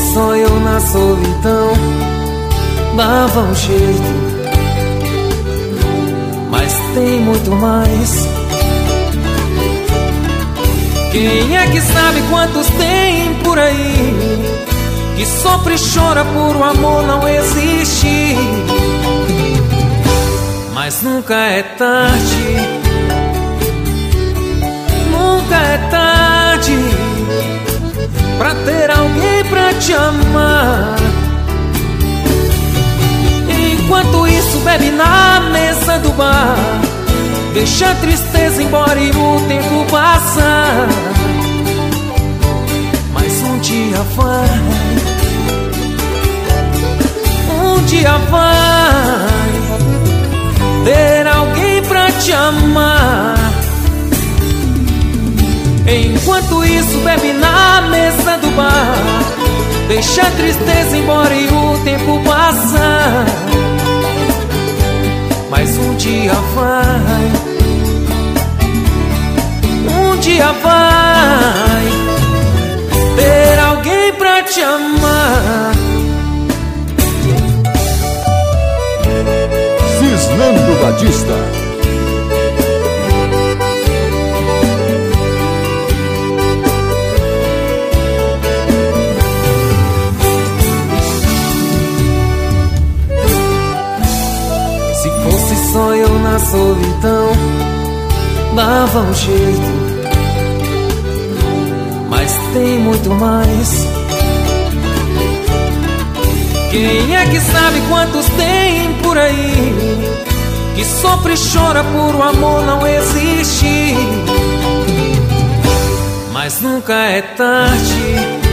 só eu na solidão, dava um jeito, mas tem muito mais. Quem é que sabe quantos tem por aí, que sofre e chora por um amor não existe. Mas nunca é tarde, nunca é tarde pra ter alguém pra te amar. Enquanto isso bebe na mesa do bar, deixa a tristeza embora e o tempo passar. Mas um dia vai, um dia vai ter alguém pra te amar. Enquanto isso bebe na mesa do bar, deixa a tristeza embora e o tempo passar. Mas um dia vai, um dia vai ter alguém pra te amar. Cisnando Batista. Só eu na solidão, dava um jeito, mas tem muito mais. Quem é que sabe quantos tem por aí, que sofre e chora por um amor não existe. Mas nunca é tarde,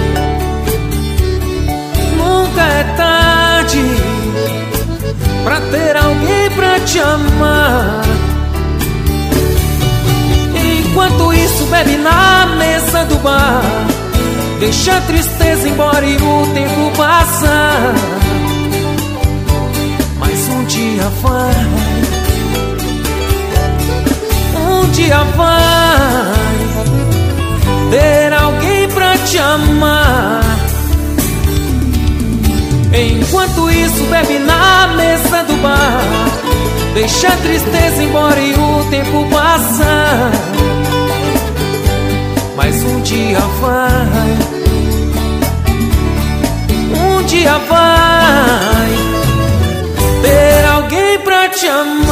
nunca é tarde pra ter alguém pra te amar. Enquanto isso bebe na mesa do bar, deixa a tristeza embora e o tempo passar. Mas um dia vai, um dia vai ter alguém pra te amar. Enquanto isso bebe na mesa do bar, deixa a tristeza embora e o tempo passar. Mas um dia vai, um dia vai ter alguém pra te amar.